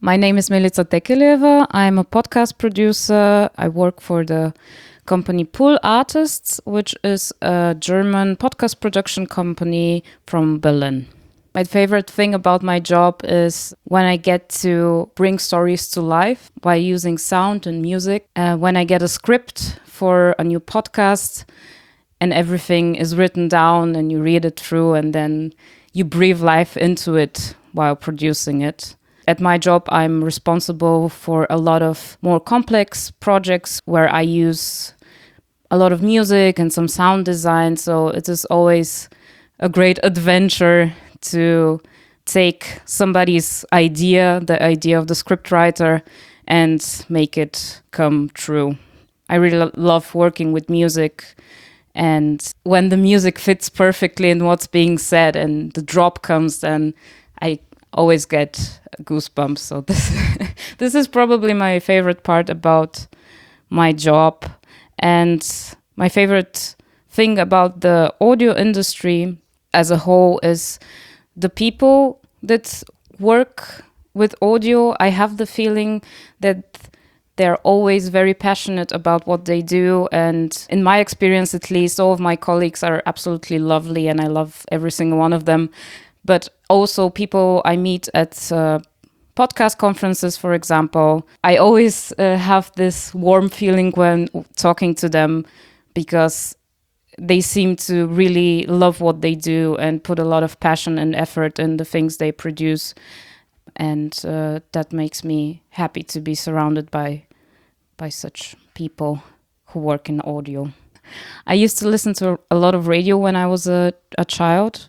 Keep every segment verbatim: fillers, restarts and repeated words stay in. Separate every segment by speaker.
Speaker 1: My name is Milica Tekeleva. I'm a podcast producer. I work for the company Pool Artists, which is a German podcast production company from Berlin. My favorite thing about my job is when I get to bring stories to life by using sound and music. Uh, when I get a script for a new podcast and everything is written down and you read it through and then you breathe life into it while producing it. At my job, I'm responsible for a lot of more complex projects where I use a lot of music and some sound design. So it is always a great adventure to take somebody's idea, the idea of the scriptwriter, and make it come true. I really lo- love working with music. And when the music fits perfectly in what's being said and the drop comes, then I always get goosebumps. So this this is probably my favorite part about my job. And my favorite thing about the audio industry as a whole is the people that work with audio. I have the feeling that they're always very passionate about what they do. And in my experience, at least, all of my colleagues are absolutely lovely and I love every single one of them. But also people I meet at uh, podcast conferences, for example, I always uh, have this warm feeling when talking to them because they seem to really love what they do and put a lot of passion and effort in the things they produce. And uh, that makes me happy to be surrounded by by such people who work in audio. I used to listen to a lot of radio when I was a, a child.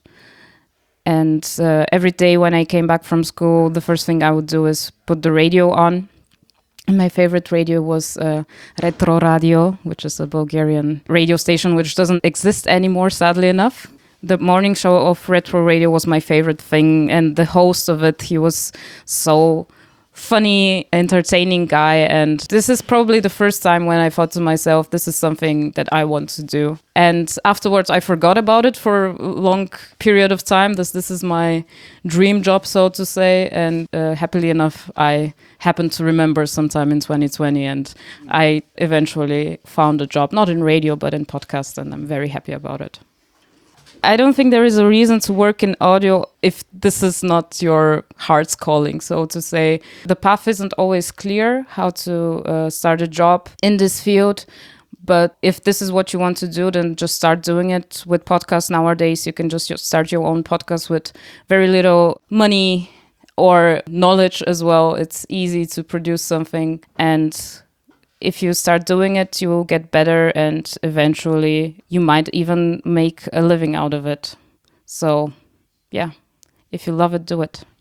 Speaker 1: And uh, every day when I came back from school, the first thing I would do is put the radio on. And my favorite radio was uh, Retro Radio, which is a Bulgarian radio station which doesn't exist anymore, sadly enough. The morning show of Retro Radio was my favorite thing. And the host of it, he was so funny, entertaining guy. And this is probably the first time when I thought to myself, this is something that I want to do. And afterwards, I forgot about it for a long period of time. This this is my dream job, so to say. And uh, happily enough, I happened to remember sometime in twenty twenty. And I eventually found a job, not in radio, but in podcast. And I'm very happy about it. I don't think there is a reason to work in audio if this is not your heart's calling, so to say. The path isn't always clear how to uh, start a job in this field. But if this is what you want to do, then just start doing it. With podcasts nowadays, you can just start your own podcast with very little money or knowledge as well. It's easy to produce something. And if you start doing it, you will get better and eventually you might even make a living out of it. So, yeah, if you love it, do it.